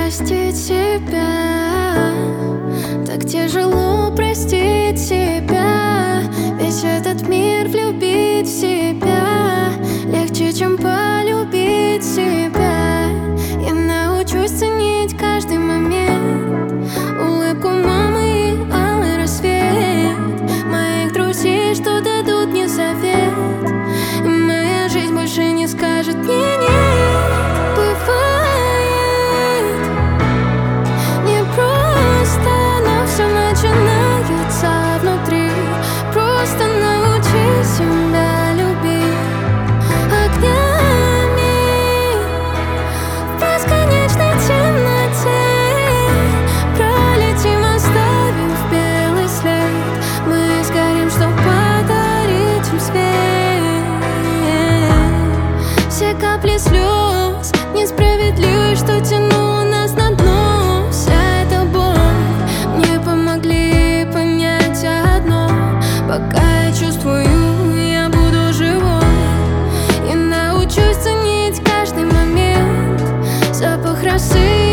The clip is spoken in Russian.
простить себя, так тяжело простить себя. Весь этот мир влюбить в себя легче, чем полюбить себя. Я научусь ценить каждый момент, улыбку мамы и алый рассвет, моих друзей, что дадут мне совет, и моя жизнь больше не скажет мне нет. Бывает не просто, но все начинается внутри. Просто научи себя любить огнями в бесконечной темноте. Пролетим, оставив белый след, мы сгорим, чтоб подарить им свет. Все капли слез несправедливы, что тянуло нас на дно. Вся эта боль мне помогли понять одно: пока я чувствую, я буду живой. Я научусь ценить каждый момент, запах росы